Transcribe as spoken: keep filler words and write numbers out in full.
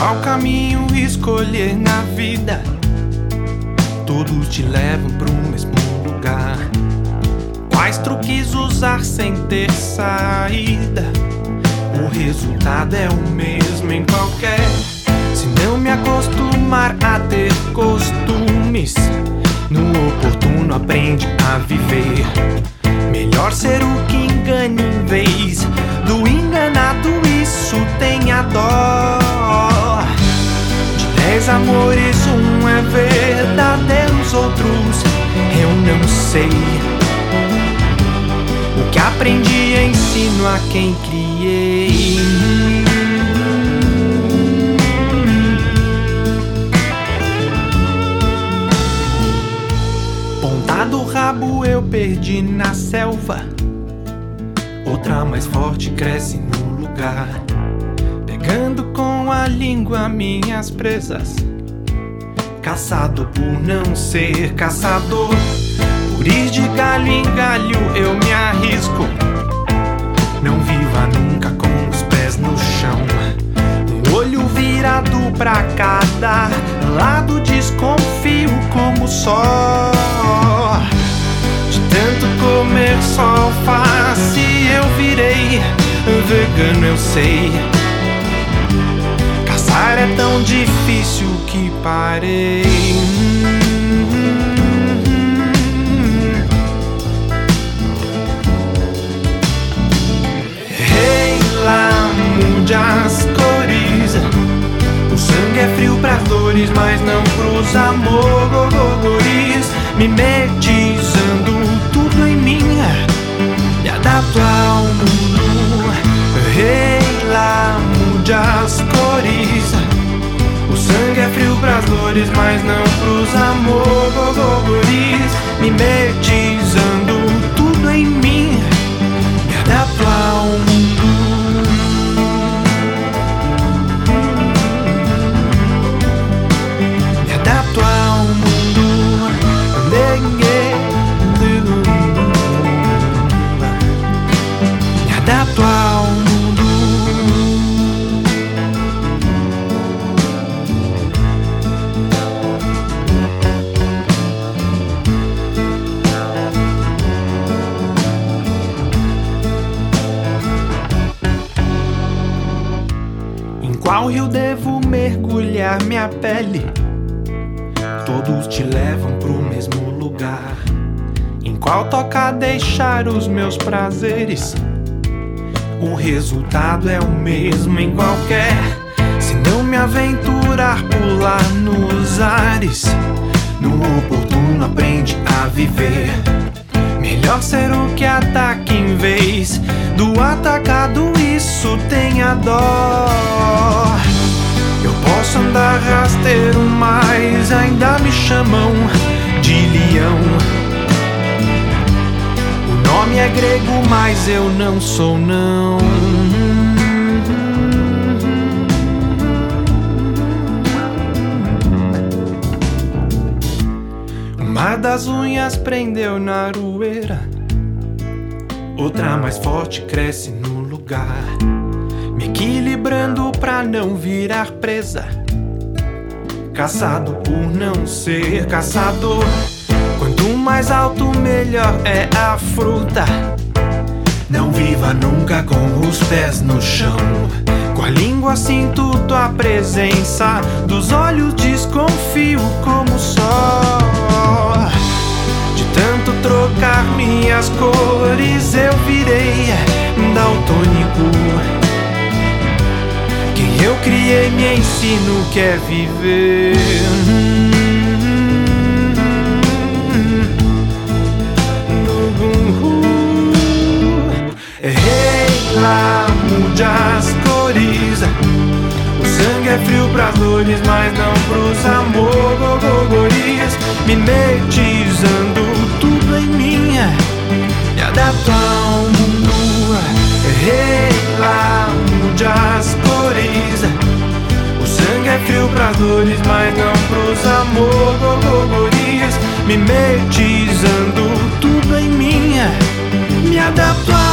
Qual caminho escolher na vida? Todos te levam pro mesmo lugar. Quais truques usar sem ter saída? O resultado é o mesmo em qualquer. Se não me acostumar a ter costumes, no oportuno aprende a viver. Melhor ser o que engane em vez do enganado, isso tenha dó. De dez amores um é verdadeiro, os outros eu não sei. O que aprendi ensino a quem criei. Ponta do rabo eu perdi na selva, outra mais forte cresce no lugar, pegando com a língua minhas presas. Caçado por não ser caçador, por ir de galho em galho eu me arrisco. Não viva nunca com os pés no chão, um olho virado pra cada lado, desconfio como só. De tanto comer só alface eu virei vegano, eu sei. Caçar é tão difícil que parei. Hey lá, mude as cores. O sangue é frio pras dores, mas não pros amores. Mimetizando tudo em mim, me adapto ao mundo. Hey lá, mude as cores. O sangue é frio pras dores, mas não pros amores. Mimetizando tudo em mim, me adapto ao mundo. Me adapto ao mundo. Me adapto ao mundo. Em qual rio devo mergulhar minha pele? Todos te levam pro mesmo lugar. Em qual toca deixar os meus prazeres? O resultado é o mesmo em qualquer. Se não me aventurar, pular nos ares. No oportuno aprende a viver. Melhor ser o que ataca em vez do atacado, isso tenha dó. Eu posso andar rasteiro, mas ainda me chamam de leão. O nome é grego, mas eu não sou não. O mar das unhas prendeu na aroeira, outra mais forte cresce no lugar, me equilibrando pra não virar presa. Caçado por não ser caçador. Quanto mais alto, melhor é a fruta. Não viva nunca com os pés no chão. Com a língua sinto tua presença, dos olhos desconfio como só. De tanto trocar minhas cores eu virei daltônico. Quem eu criei me ensina o que é viver. Hey lá, mude as cores. O sangue é frio pras dores, mas não pros amores. Mimetizando tudo em mim, me adapto ao mundo. Hey lá, mude as cores. O sangue é frio pras dores, mas não pros amores. Mimetizando tudo em mim, me adapto ao